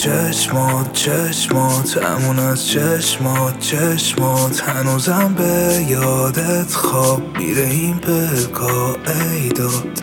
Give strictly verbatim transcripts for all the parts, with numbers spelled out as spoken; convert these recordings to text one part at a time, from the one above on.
چشمات چشمات همون از چشمات چشمات هنوزم به یادت خواب میره این پلکا ای داد.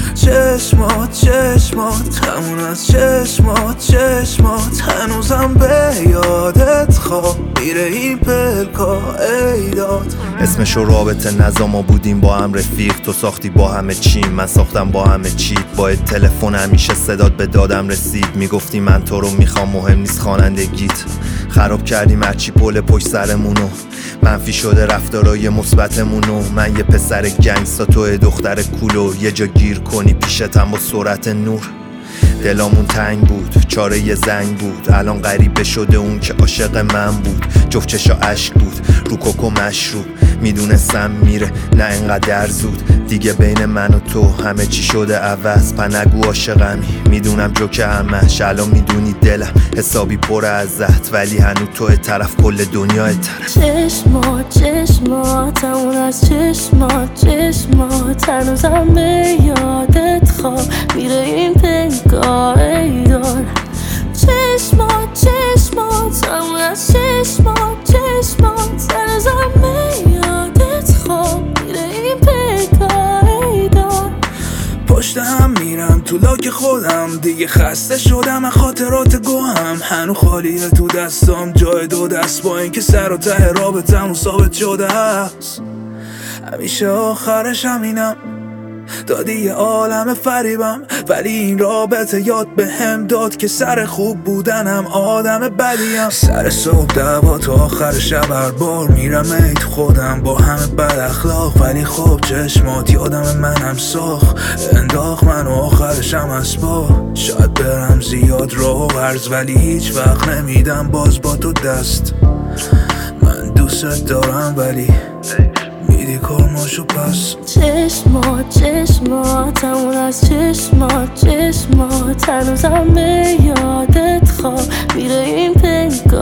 چشمات چشمات همون از چشمات چشمات هنوزم به یادت خواب میره این پلکا ای داد. اسمشو رابطه نظام ما بودیم با هم رفیق، تو ساختی با همه چیم من ساختم با همه چیت. با تلفن همیشه صدات به دادم رسید، میگفتی من تو رو میخوام مهم نیست خوانندگیت. خراب کردیم هرچی پل پشت سرمونو، منفی شده رفتارای مثبتمونو. من یه پسر گنگستا تو دختر کولو، یه جا گیر کنی پیشتم با سرعت نور. دلامون تنگ بود چاره یه زنگ بود، الان غریبه شده اون که عاشق من بود. جفت چشا عشق بود رو کوکو مشروب، میدونستم میره نه انقدر زود. دیگه بین من و تو همه چی شده عوض، پنگو عاشقمی میدونم جوکه همش. الان میدونی دلم حسابی پر ازت، ولی هنو تو طرف کل دنیا طرف. چشمات چشمات همون از چشمات چشمات هنوزم به یادت خواب میره این پنگاه ای دار. چشمات چشمات همون از چشمات چشمات هنوزم به یادت خواب میره این پنگاه ای دار. پشت هم میرم تو لاک خودم، دیگه خسته شدم از خاطرات گوهم. هنو خالیه تو دستام جای دو دست، با اینکه سر و ته رابطمون ثابت شده است. همیشه آخرش همینم، دادی یه عالم فریبم، ولی این رابطه یاد به هم داد که سر خوب بودنم آدم بدیم. سر صبح دعوا تا آخر شب هر بار میرم ای تو خودم با همه بد اخلاق، ولی خب چشمات یادم منم ساخت انداخت منو آخرشم از با. شاید برم زیاد راه و عرض، ولی هیچ وقت نمیدم باز با تو دست. من دوست دارم ولی میدی کارماشو پس. چشمات چشمات همون از چشمات چشمات هنوزم به یادت خواب میره این پنگاه